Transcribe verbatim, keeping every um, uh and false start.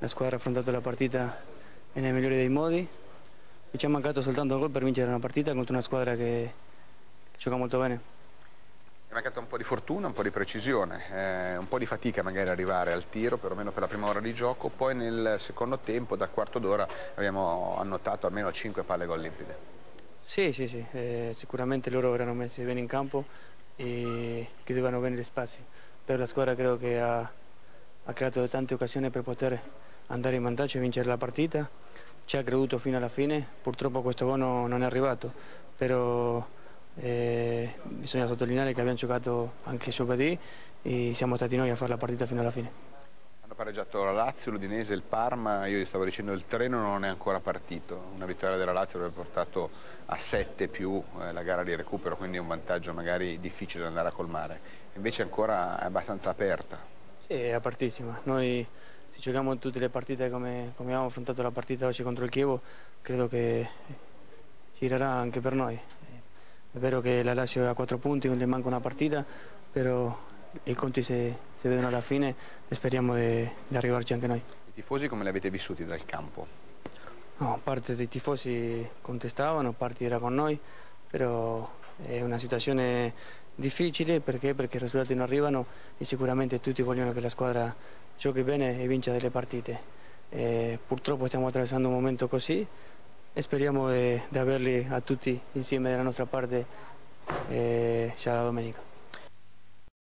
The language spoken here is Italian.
la squadra ha affrontato la partita nel migliore dei modi e ci è mancato soltanto un gol per vincere una partita contro una squadra che gioca molto bene. È mancata un po' di fortuna, un po' di precisione, eh, un po' di fatica magari arrivare al tiro, perlomeno per la prima ora di gioco, poi nel secondo tempo, dal quarto d'ora, abbiamo annotato almeno cinque palle gol limpide. Sì, sì, sì, eh, sicuramente loro erano messi bene in campo e chiudevano bene gli spazi, però la squadra credo che ha, ha creato tante occasioni per poter andare in vantaggio e vincere la partita, ci ha creduto fino alla fine, purtroppo questo gol no, non è arrivato, però eh, bisogna sottolineare che abbiamo giocato anche giovedì e siamo stati noi a fare la partita fino alla fine. Hanno pareggiato la Lazio, l'Udinese, il Parma, io gli stavo dicendo il treno non è ancora partito, una vittoria della Lazio avrebbe portato a sette più eh, la gara di recupero, quindi un vantaggio magari difficile da andare a colmare, invece ancora è abbastanza aperta. Sì, è apertissima, noi se giochiamo tutte le partite come, come abbiamo affrontato la partita oggi contro il Chievo, credo che girerà anche per noi. È vero che la Lazio è a quattro punti, non le manca una partita, però i conti si, si vedono alla fine e speriamo di, di arrivarci anche noi. I tifosi come li avete vissuti dal campo? No, parte dei tifosi contestavano, parte era con noi, però è una situazione difficile perché? Perché i risultati non arrivano e sicuramente tutti vogliono che la squadra giochi bene e vinca delle partite. E purtroppo stiamo attraversando un momento così e speriamo di averli a tutti insieme dalla nostra parte eh, già la domenica.